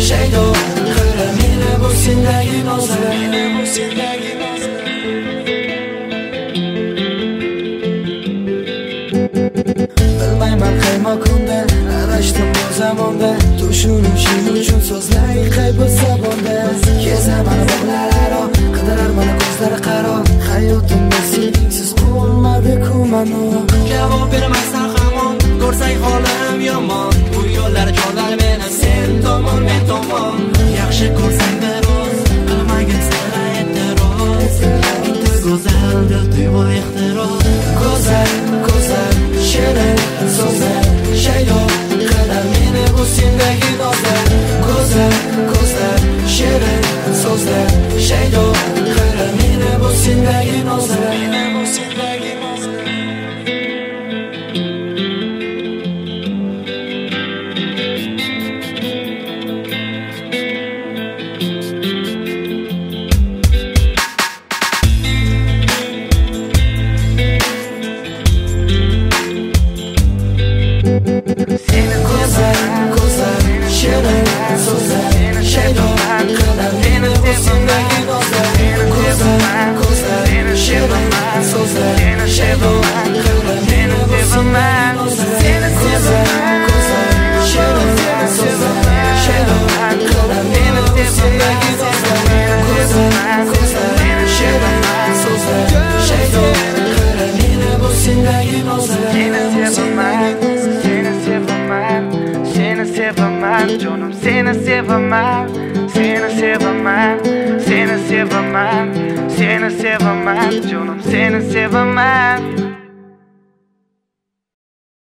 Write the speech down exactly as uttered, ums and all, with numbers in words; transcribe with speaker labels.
Speaker 1: shaydo qila meni bu sendagi nozlar, meni bu sendagi nozlar. Bilmayman qayma kunda adashdim bu zamonda, tushunishing uchun so'zlay qay bo'lsa bo'ldi. Kezaman bog'lararo, qidirar mana ko'zlari qaro, hayotimda seningsiz qolmadi-ku mano. Javob bermasdan hamon, ko'rsang holim yomon, bu yo'llar cholar meni sen tomon men tomon. Yaxshi ko'rsang biroz, qilmagin sira e'tiroz, bitta go'zal dil tuyg'u ehtiros. Go'zal, go'zal, shirin so'zlar, shaydo qila meni bu sendagi nozlar. Go'zal, go'zal, shirin so'zlar, shaydo qila meni bu sendagi nozlar, meni bu sendagi nozlar. Seni go'zal, go'zal, shirin so'zlar, shaydo qila meni bu sendagi nozlar. Go'zal, go'zal, shirin so'zlar, shaydo qila meni bu sendagi nozlar. Seni go'zal, go'zal, shirin so'zlar, shaydo qila meni bu sendagi nozlar. Go'zal, go'zal, shirin so'zlar, shaydo qila meni bu sendagi nozlar. Seni sevaman, canım seni sevaman, seni sevaman, seni sevaman, seni sevaman, canım seni sevaman.